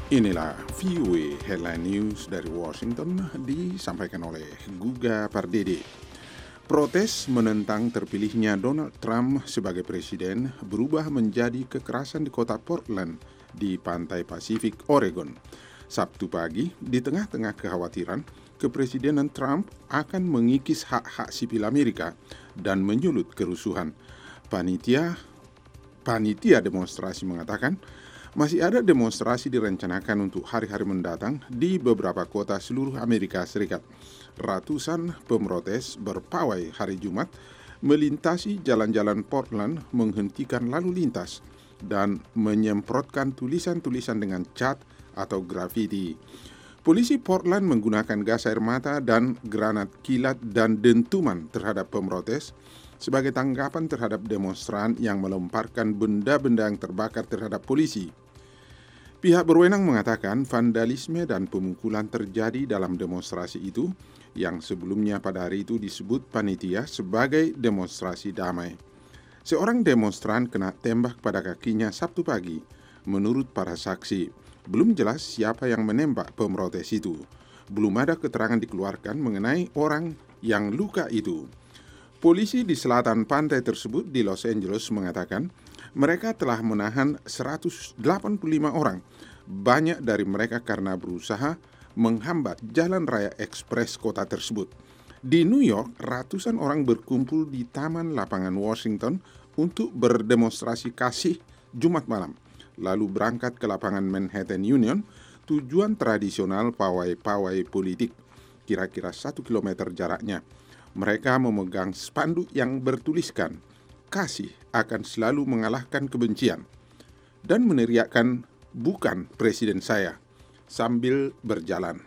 Inilah VOA Headline News dari Washington disampaikan oleh Guga Pardede. Protes menentang terpilihnya Donald Trump sebagai presiden berubah menjadi kekerasan di kota Portland di pantai Pasifik, Oregon. Sabtu pagi, di tengah-tengah kekhawatiran, kepresidenan Trump akan mengikis hak-hak sipil Amerika dan menyulut kerusuhan. Panitia demonstrasi mengatakan, masih ada demonstrasi direncanakan untuk hari-hari mendatang di beberapa kota seluruh Amerika Serikat. Ratusan pemrotes berpawai hari Jumat melintasi jalan-jalan Portland, menghentikan lalu lintas, dan menyemprotkan tulisan-tulisan dengan cat atau grafiti. Polisi Portland menggunakan gas air mata dan granat kilat dan dentuman terhadap pemrotes sebagai tanggapan terhadap demonstran yang melemparkan benda-benda yang terbakar terhadap polisi. Pihak berwenang mengatakan vandalisme dan pemukulan terjadi dalam demonstrasi itu yang sebelumnya pada hari itu disebut panitia sebagai demonstrasi damai. Seorang demonstran kena tembak pada kakinya Sabtu pagi. Menurut para saksi, belum jelas siapa yang menembak pemrotes itu. Belum ada keterangan dikeluarkan mengenai orang yang luka itu. Polisi di selatan pantai tersebut di Los Angeles mengatakan mereka telah menahan 185 orang, banyak dari mereka karena berusaha menghambat jalan raya ekspres kota tersebut. Di New York, ratusan orang berkumpul di Taman Lapangan Washington untuk berdemonstrasi kasih Jumat malam, lalu berangkat ke lapangan Manhattan Union, tujuan tradisional pawai-pawai politik, kira-kira 1 kilometer jaraknya. Mereka memegang spanduk yang bertuliskan, "Kasih akan selalu mengalahkan kebencian," dan meneriakkan, "Bukan presiden saya," sambil berjalan.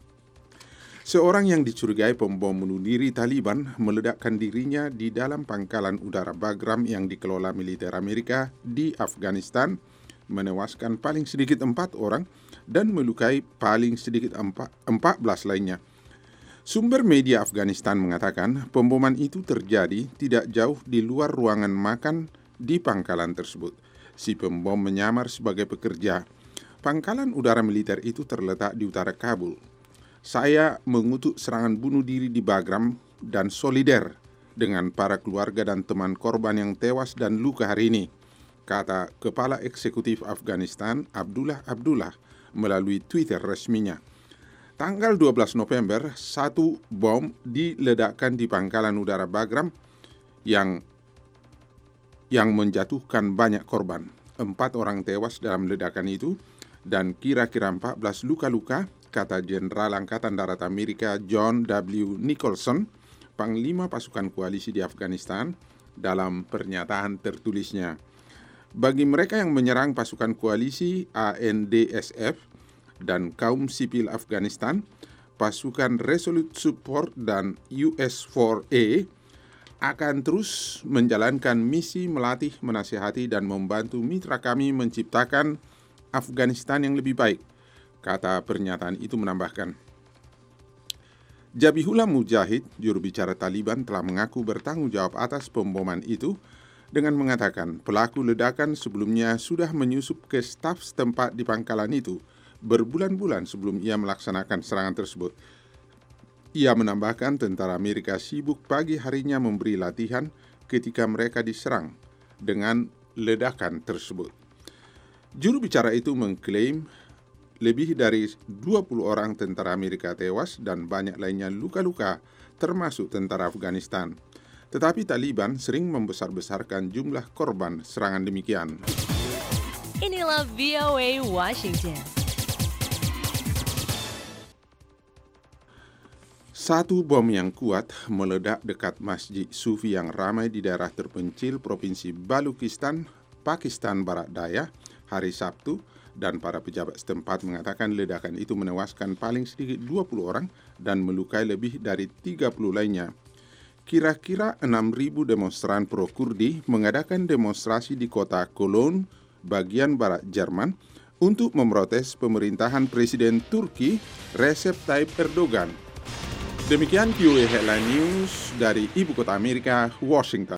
Seorang yang dicurigai pembom bunuh diri Taliban meledakkan dirinya di dalam pangkalan udara Bagram yang dikelola militer Amerika di Afghanistan, menewaskan paling sedikit 4 orang dan melukai paling sedikit 14 lainnya. Sumber media Afghanistan mengatakan pemboman itu terjadi tidak jauh di luar ruangan makan di pangkalan tersebut. Si pembom menyamar sebagai pekerja. Pangkalan udara militer itu terletak di utara Kabul. "Saya mengutuk serangan bunuh diri di Bagram dan solider dengan para keluarga dan teman korban yang tewas dan luka hari ini," kata Kepala Eksekutif Afghanistan Abdullah melalui Twitter resminya. Tanggal 12 November, satu bom diledakkan di pangkalan udara Bagram yang menjatuhkan banyak korban. 4 orang tewas dalam ledakan itu dan kira-kira 14 luka-luka, kata Jenderal Angkatan Darat Amerika John W. Nicholson, Panglima Pasukan Koalisi di Afghanistan, dalam pernyataan tertulisnya. Bagi mereka yang menyerang pasukan koalisi ANDSF dan kaum sipil Afghanistan, pasukan Resolute Support dan US-4A akan terus menjalankan misi melatih, menasihati, dan membantu mitra kami menciptakan Afghanistan yang lebih baik, kata pernyataan itu menambahkan. Zabihullah Mujahid, juru bicara Taliban, telah mengaku bertanggung jawab atas pemboman itu dengan mengatakan pelaku ledakan sebelumnya sudah menyusup ke staf setempat di pangkalan itu berbulan-bulan sebelum ia melaksanakan serangan tersebut. Ia menambahkan tentara Amerika sibuk pagi harinya memberi latihan ketika mereka diserang dengan ledakan tersebut. Juru bicara itu mengklaim lebih dari 20 orang tentara Amerika tewas dan banyak lainnya luka-luka, termasuk tentara Afghanistan. Tetapi Taliban sering membesar-besarkan jumlah korban serangan demikian. Inilah VOA Washington. Satu bom yang kuat meledak dekat masjid Sufi yang ramai di daerah terpencil Provinsi Balukistan, Pakistan Barat Daya, hari Sabtu, dan para pejabat setempat mengatakan ledakan itu menewaskan paling sedikit 20 orang dan melukai lebih dari 30 lainnya. Kira-kira 6.000 demonstran pro-Kurdi mengadakan demonstrasi di kota Cologne, bagian barat Jerman, untuk memprotes pemerintahan Presiden Turki Recep Tayyip Erdogan. Demikian VOA Headline News dari Ibu Kota Amerika, Washington.